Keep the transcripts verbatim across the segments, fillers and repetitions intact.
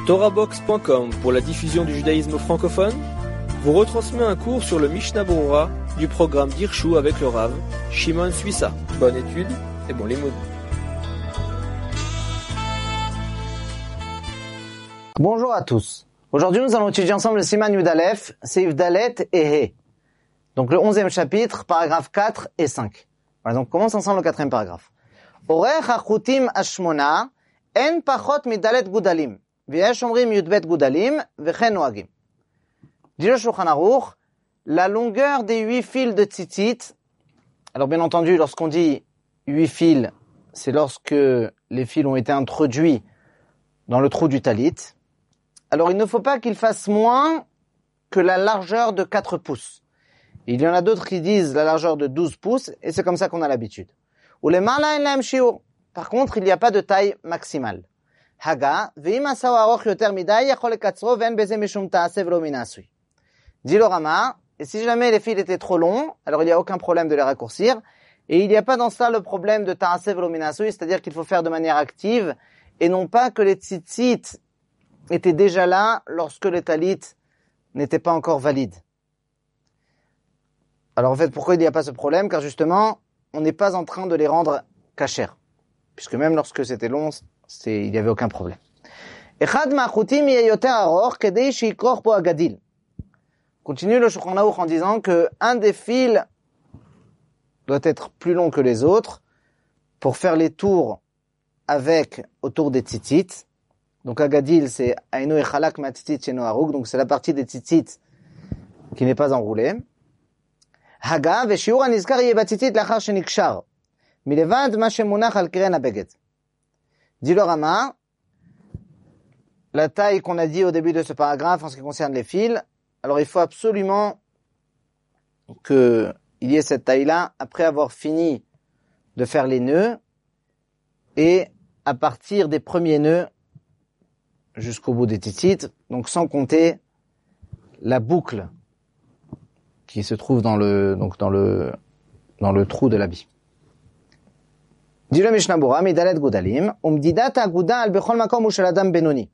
Torahbox point com pour la diffusion du judaïsme francophone vous retransmet un cours sur le Mishnah Berurah du programme d'Hirshu avec le Rav Shimon Suissa. Bonne étude et bon limoud. Bonjour à tous. Aujourd'hui, nous allons étudier ensemble le Siman Yud Aleph, Seif Dalet et He. Donc le onzième chapitre, paragraphes quatre et cinq. Voilà, donc on commence ensemble le quatrième paragraphe. Orech hachutim ashmona en pachot midalet gudalim. V'yesh omrim yudbet gudalim v'chen noagim. Dit le Shulchan Aruch, la longueur des huit fils de tzitzit. Alors bien entendu, lorsqu'on dit huit fils, c'est lorsque les fils ont été introduits dans le trou du talit. Alors il ne faut pas qu'il fasse moins que la largeur de quatre pouces. Il y en a d'autres qui disent la largeur de douze pouces, et c'est comme ça qu'on a l'habitude. Ou les mala en lahem shiur. Par contre, il n'y a pas de taille maximale. Haga, ve'im asaw aroch yoter midai, yachol lekatzro ve'en beze mishum ta'aseh v'lo min asui. Dit le Rama, et si jamais les fils étaient trop longs, alors il n'y a aucun problème de les raccourcir, et il n'y a pas dans cela le problème de ta'aseh v'lo min asui, c'est-à-dire qu'il faut faire de manière active, et non pas que les tzitzit étaient déjà là lorsque les talit n'étaient pas encore valides. Alors en fait, pourquoi il n'y a pas ce problème? Car justement, on n'est pas en train de les rendre cachers. Puisque même lorsque c'était long, c'est, il n'y avait aucun problème. Continue le Shulchan Aruch en disant que un des fils doit être plus long que les autres pour faire les tours avec autour des tzitzit. Donc agadil, c'est ainu echalak ma tzitzit sheno harug, donc c'est la partie des tzitzit qui n'est pas enroulée. Haga ve'shiur hanizkar yeh batzitzit lachar shenikshar milevad ma shemunach al keren habeged. Dit le Rama, la taille qu'on a dit au début de ce paragraphe en ce qui concerne les fils, alors il faut absolument qu'il y ait cette taille-là après avoir fini de faire les nœuds et à partir des premiers nœuds jusqu'au bout des tzitzit, donc sans compter la boucle qui se trouve dans le donc dans le dans le trou de l'habit. Dit le Mishnah Berurah, midalet gudalim, umdidat aguda al bechol makom u shel adam benoni.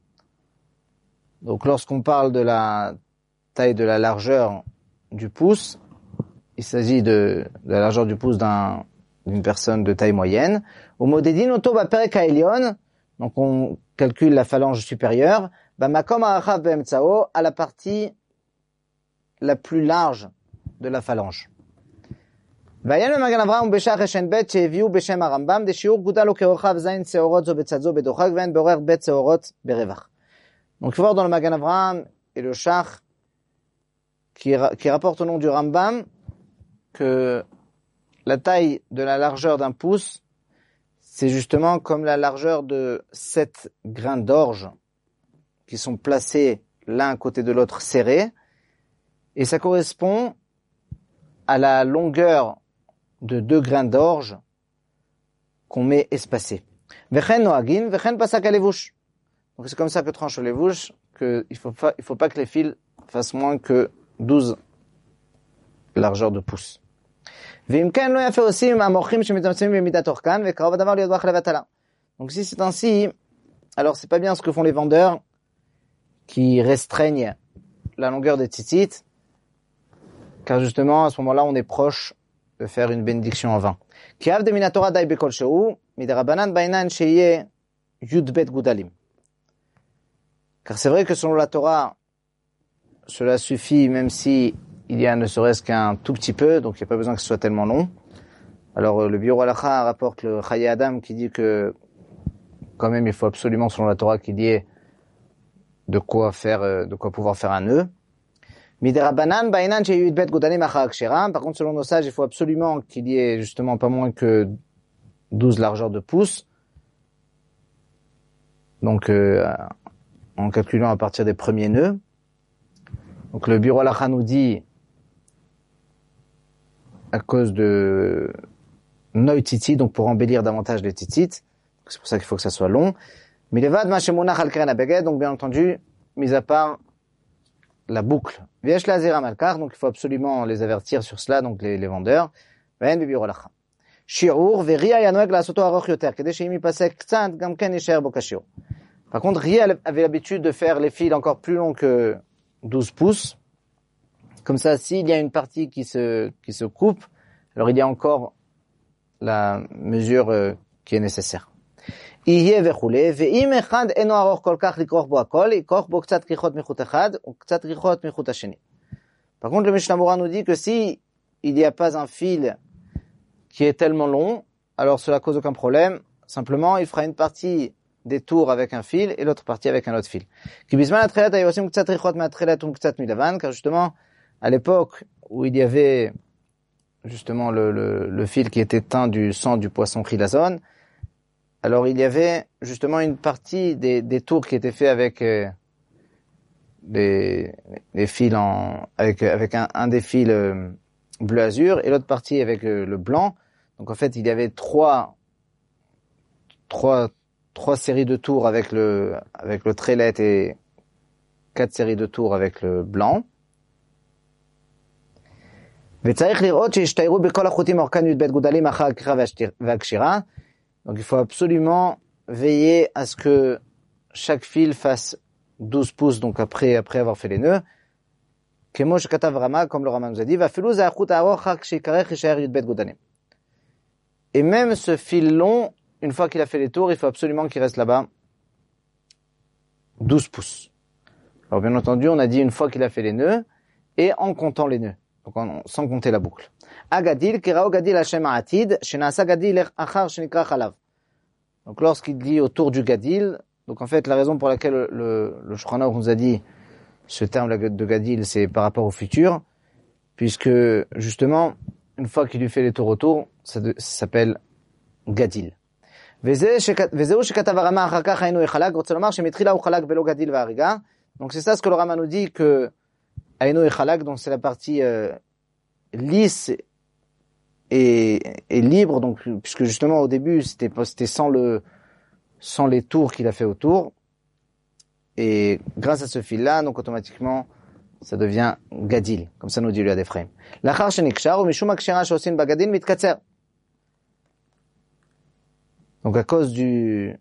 Donc lorsqu'on parle de la taille de la largeur du pouce, il s'agit de, de la largeur du pouce d'un d'une personne de taille moyenne. Au modedin oto ba perek ha'elyon, donc on calcule la phalange supérieure, ba makom ha'achav be'emtzao, à la partie la plus large de la phalange. Vayan le Magen Avraham b'shach eshen bet sheviu b'shem harambam de shiur gudal o kerochav zayin seorot zo betzazo bedochag ve'en beorer bet seorot berevach. Donc il faut voir dans le Magen Avraham et le Shach qui, qui rapporte au nom du Rambam que la taille de la largeur d'un pouce, c'est justement comme la largeur de sept grains d'orge qui sont placés l'un à côté de l'autre serrés, et ça correspond à la longueur de deux grains d'orge qu'on met espacés. Vechen noagin, vechen pasak alevush. Donc c'est comme ça que tranche le levush, que il faut pas, il faut pas que les fils fassent moins que douze largeurs de pouce. Donc si c'est ainsi, alors c'est pas bien ce que font les vendeurs qui restreignent la longueur des tzitzit, car justement à ce moment-là on est proche de faire une bénédiction en vain. Car c'est vrai que selon la Torah, cela suffit même si il y a ne serait-ce qu'un tout petit peu, donc il n'y a pas besoin que ce soit tellement long. Alors le Biur Halacha rapporte le Chaye Adam qui dit que quand même il faut absolument selon la Torah qu'il y ait de quoi faire, de quoi pouvoir faire un nœud. Par contre selon nos sages il faut absolument qu'il y ait justement pas moins que douze largeurs de pouce. Donc euh, en calculant à partir des premiers nœuds. Donc le Biur Halacha nous dit à cause de Noy Tzitzit, donc pour embellir davantage les tzitzit, c'est pour ça qu'il faut que ça soit long. Mais les vad mashemunach al keren habeged, donc bien entendu, mis à part la boucle. V'yesh lazera malkar, donc il faut absolument les avertir sur cela, donc les, les vendeurs. Ve'en bibir olacha. Shiur ve'ria yanoeg la'asoto aroch yoter, kedei she'im yipasek tzad, gam ken yisher bo kashiur. Par contre, Ria avait l'habitude de faire les fils encore plus longs que douze pouces. Comme ça, s'il y a une partie qui se, qui se coupe, alors il y a encore la mesure euh, qui est nécessaire. יהיה וכולי, ואם אחד אינו ארוך כל כך לכרוך בו הכל, יכרוך בו קצת כריכות מחוט אחד, וקצת כריכות מחוט השני. Par contre, le Mishnah Berurah nous dit que si il n'y a pas un fil qui est tellement long, alors cela cause aucun problème. Simplement, il fera une partie des tours avec un fil et l'autre partie avec un autre fil. כי בזמן התחילת היו עושים קצת כריכות מהתחילת וקצת מלבן, car justement, à l'époque où il y avait justement le, le, le fil qui était teint du sang du poisson chilazon, alors il y avait justement une partie des, des tours qui étaient faits avec euh, des, des fils en, avec, avec un, un des fils euh, bleu azur et l'autre partie avec euh, le blanc. Donc en fait il y avait trois, trois, trois séries de tours avec le, avec le trélet et quatre séries de tours avec le blanc. וצריך לראות שישתיירו בכל החוטים אורכן י"ב גודלים אחר הכריכה והקשירה. Donc il faut absolument veiller à ce que chaque fil fasse douze pouces, donc après, après avoir fait les nœuds. כמו שכתב רמה, comme le Rama nous a dit, ואפילו זה החוט הארוך, רק שיקרך יישאר י"ב גודלים. Et même ce fil long, une fois qu'il a fait les tours, il faut absolument qu'il reste là-bas douze pouces. Alors bien entendu, on a dit une fois qu'il a fait les nœuds, et en comptant les nœuds. Donc en, sans compter la boucle. Agadil, kirao gadil Hashem ha'atid, shenasa gadil achar shenikra chalav. Donc lorsqu'il dit autour du gadil, donc en fait la raison pour laquelle le, le, le Shulchan Aruch nous a dit ce terme de gadil, c'est par rapport au futur, puisque justement, une fois qu'il lui fait les tours autour, ça, de, ça s'appelle gadil. וזהו שכתב הרמה אחר כך היינו יחלק, רוצה לומר שמתחילה הוא חלק בלא גדיל והריגה. Donc c'est ça ce que le Rama nous dit que Aïno et Khalak, donc c'est la partie euh, lisse et, et libre, donc puisque justement au début c'était c'était sans le sans les tours qu'il a fait autour, et grâce à ce fil-là, donc automatiquement ça devient gadil, comme ça nous dit le Yad Ephraim. L'achar shenikshar ou mishum akshera shosin bagadil mitkatser. Donc à cause du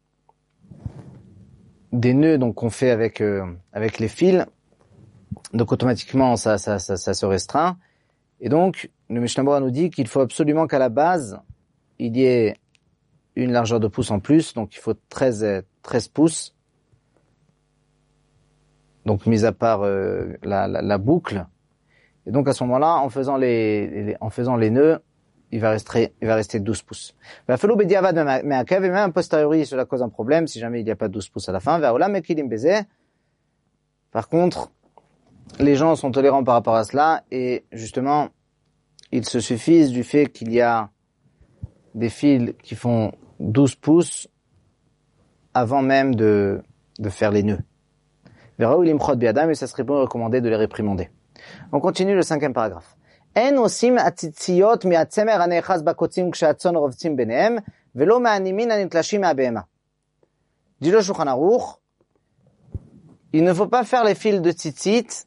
des nœuds donc qu'on fait avec euh, avec les fils. Donc automatiquement ça, ça, ça, ça se restreint. Et donc le Mishnah Berurah nous dit qu'il faut absolument qu'à la base il y ait une largeur de pouce en plus, donc il faut treize, treize pouces. Donc mis à part euh, la, la, la boucle. Et donc à ce moment-là, en faisant les, les en faisant les nœuds, il va rester il va rester douze pouces. Va falloir bediavad me'akev, et même a posteriori cela cause un problème si jamais il n'y a pas douze pouces à la fin. Va olam mekilim beze. Par contre, les gens sont tolérants par rapport à cela, et justement, ils se suffisent du fait qu'il y a des fils qui font douze pouces avant même de, de faire les nœuds. Verra limchot biadam, et ça serait bon recommandé de les réprimander. On continue le cinquième paragraphe. En osim atzitziyot mi'atzemer hanechaz bakotzim kshatzon rovtzim benehem, velo ma'animin anitlashim ma'behema. Dit le Shulchan Aruch, il ne faut pas faire les fils de tzitzit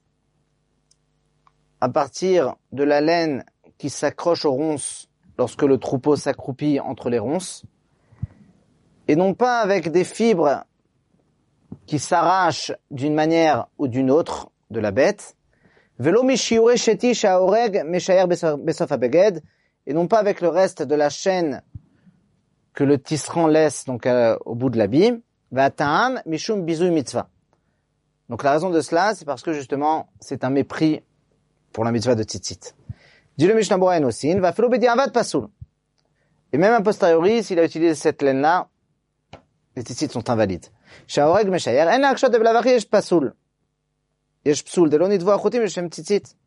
à partir de la laine qui s'accroche aux ronces lorsque le troupeau s'accroupit entre les ronces, et non pas avec des fibres qui s'arrachent d'une manière ou d'une autre de la bête, velo mishiure sheti sha'oreg meshayer besof habeged, et non pas avec le reste de la chaîne que le tisserand laisse donc euh, au bout de l'habit, va'ta'am mishum bizui mitzvah. Donc la raison de cela, c'est parce que justement, c'est un mépris pour la mitzvah de tzitzit. Dit le Mishnah Berurah Enosin, va falloir bediavad pasoul. Et même a posteriori, s'il a utilisé cette laine-là, les tzitzit sont invalides. Sha'oreg meshayer, en la'akshot de v'lavachi yesh pasoul. Yesh psoul, de lo nitvo achutim yeshem tzitzit.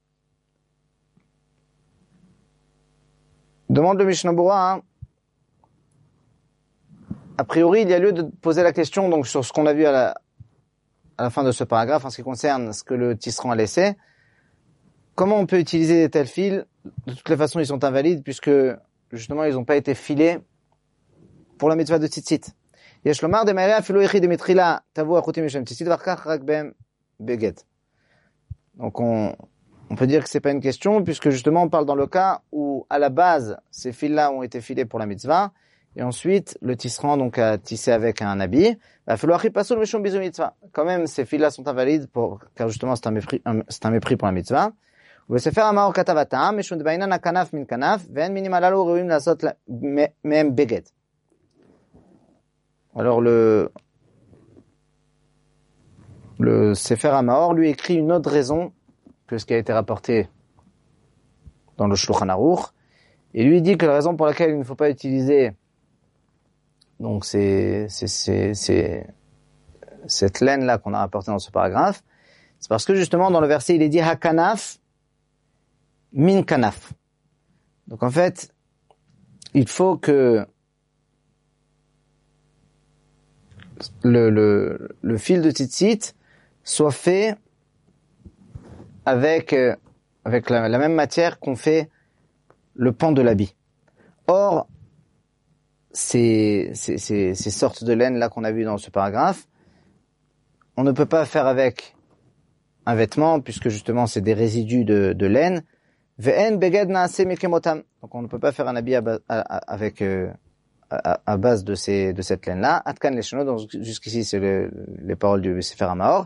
Demande le Mishnah Berurah, hein. A priori, il y a lieu de poser la question donc sur ce qu'on a vu à la à la fin de ce paragraphe, en ce qui concerne ce que le tisserand a laissé. Comment on peut utiliser des tels fils? De toutes les façons, ils sont invalides, puisque, justement, ils n'ont pas été filés pour la mitzvah de tzitzit. Yesh lomar de ma'ere afilu echid de mitrila tavu achutim yeshem tzitzit varkach rak behem beged. Donc, on, on peut dire que c'est pas une question, puisque, justement, on parle dans le cas où, à la base, ces fils-là ont été filés pour la mitzvah, et ensuite le tisserand donc a tissé avec un habit. Quand même, ces fils-là sont invalides pour, car justement c'est un mépris, un, c'est un mépris pour la mitzvah. ובספר המאור כתב הטעם, משום דבעינן הכנף מן כנף, ואין מינים הללו ראויים לעשות מהם בגד. Alors le le Sefer HaMaor lui écrit une autre raison que ce qui a été rapporté dans le Shulchan Aruch, et lui dit que la raison pour laquelle il ne faut pas utiliser donc c'est c'est c'est c'est cette laine là qu'on a rapportée dans ce paragraphe, c'est parce que justement dans le verset il est dit hakanaf min kanaf. Donc en fait, il faut que le le le fil de tzitzit soit fait avec euh, avec la, la même matière qu'on fait le pan de l'habit. Or ces ces ces ces sortes de laine là qu'on a vu dans ce paragraphe, on ne peut pas faire avec un vêtement puisque justement c'est des résidus de de laine. Donc on ne peut pas faire un habit à base, à, à, avec euh, à, à base de ces de cette laine là. Atkan leshono, donc jusqu'ici c'est le, les paroles du Sefer HaMaor.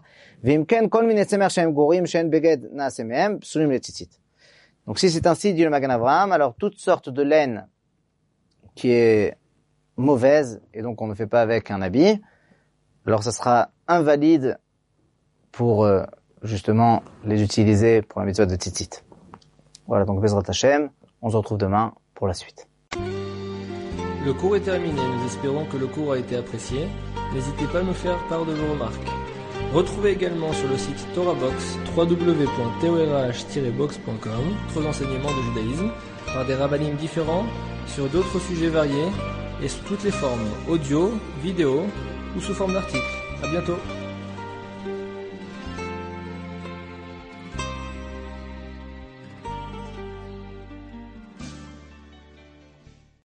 Donc si c'est ainsi, dit le Magen Avraham, alors toute sorte de laine qui est mauvaise et donc on ne fait pas avec un habit, alors ça sera invalide pour euh, justement les utiliser pour la mitzvah de tzitzit. Voilà, donc Bezrat Hashem, on se retrouve demain pour la suite. Le cours est terminé, nous espérons que le cours a été apprécié. N'hésitez pas à nous faire part de vos remarques. Retrouvez également sur le site TorahBox w w w point torah tiret box point com d'autres enseignements de judaïsme par des rabbinim différents sur d'autres sujets variés et sous toutes les formes, audio, vidéo ou sous forme d'articles. À bientôt.